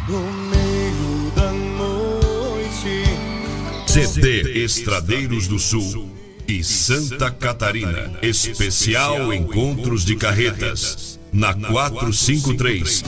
no meio da noite. CD Estradeiros do Sul e Santa Catarina. Especial Encontros de Carretas, na 453.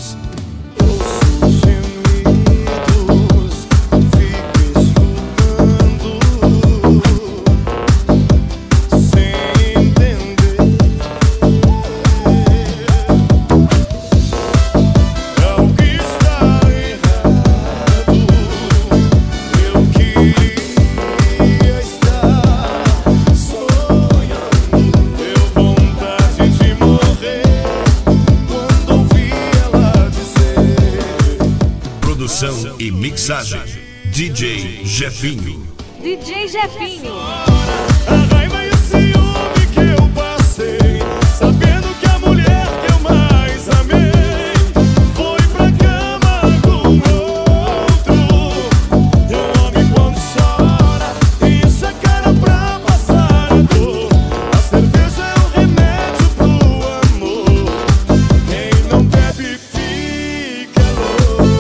Produção e mixagem, DJ Jefinho. DJ Jefinho. A raiva e o ciúme que eu passei, sabendo que a mulher que eu mais amei foi pra cama com outro. E o homem quando chora, isso é cara pra passar a dor. A cerveja é o remédio pro amor. Quem não bebe fica louco.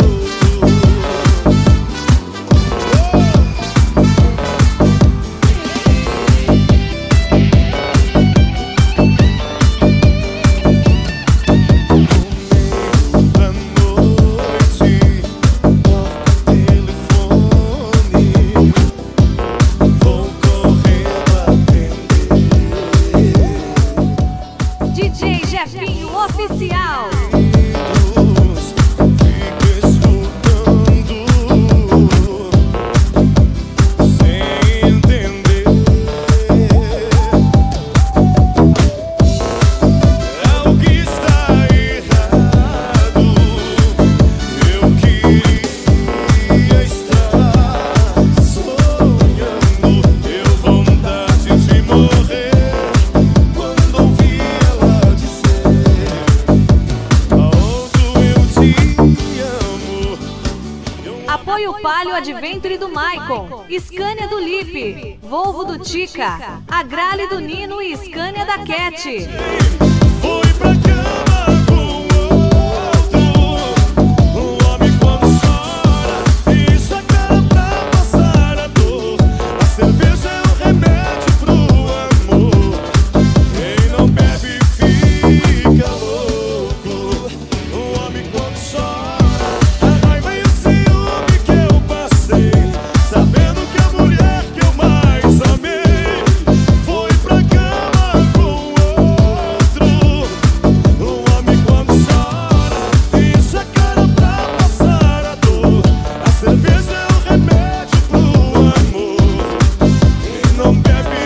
DJ Jefinho Oficial. Apoio Palio Adventure do Maicon, Scania do Lipe, Volvo do Tica, Agrale do Nino e Scania da Cat. Foi pra cama com outro. O homem quando chora, isso é cara pra passar a dor. A cerveja é o remédio pro amor. Quem não bebe fica louco. O homem quando chora, a raiva e o ciúme que eu passei, sabendo que a mulher que eu mais amei foi pra cama com outro. O homem quando chora, isso é cara pra passar a dor. A cerveja é o remédio pro amor. Quem não bebe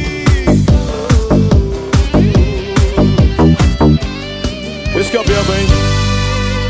fica louco. Por isso que eu bebo, hein?